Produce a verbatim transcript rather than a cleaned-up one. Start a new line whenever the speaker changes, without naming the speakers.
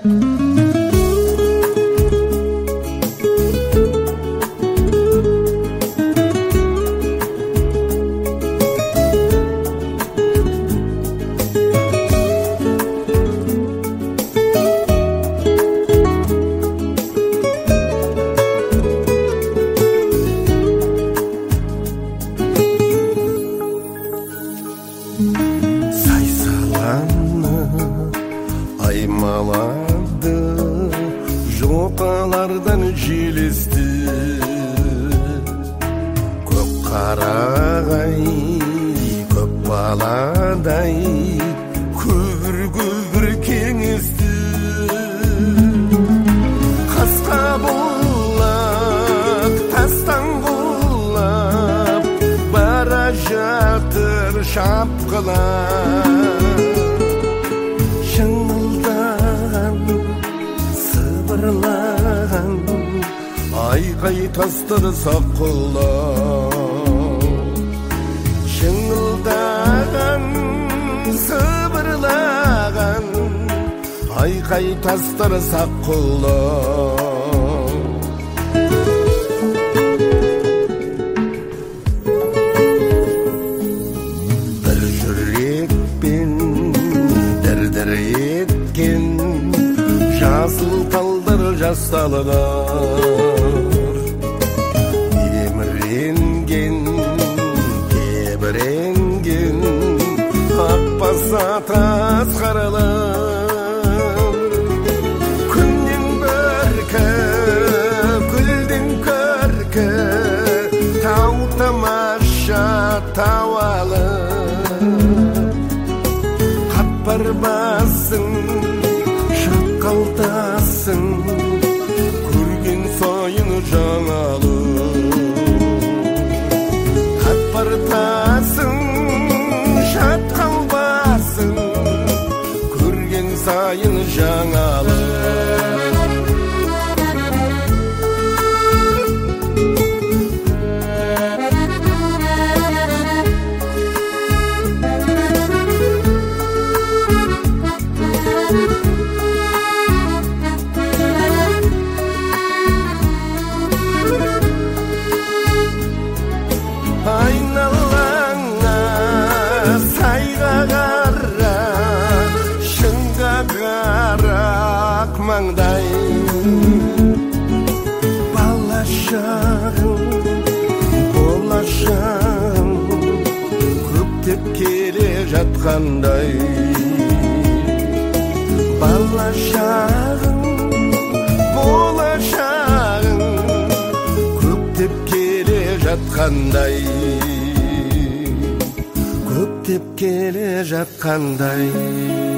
Аймалады жоталардан желесті, көк қарағай көк баладай күбір-күбір кеңесті. Қасқа бұлақ тастан құлап бара жатыр шапқылап, айқай тастар саққылап, шыңылдаған сыбырлаған айқай тастар саққылап. Бір жүрекпен дір-дір еткен жасыл талдар жасталған, еміренген тебіренген ақбаса тас қаралар. Күннен көркі гүлден көркі тау тамаша тау алып, қатпар басың қалтасын көрген сайын жаңалып, қатпар тасың шатқал басың көрген сайын жаңалып. Айналаңа сайға қара, шыңға қарақ маңдай, балашағың болашағың көптеп келе жатқандай, балашағың болашағың көптеп келе жатқандай, көптеп келе жатқандай.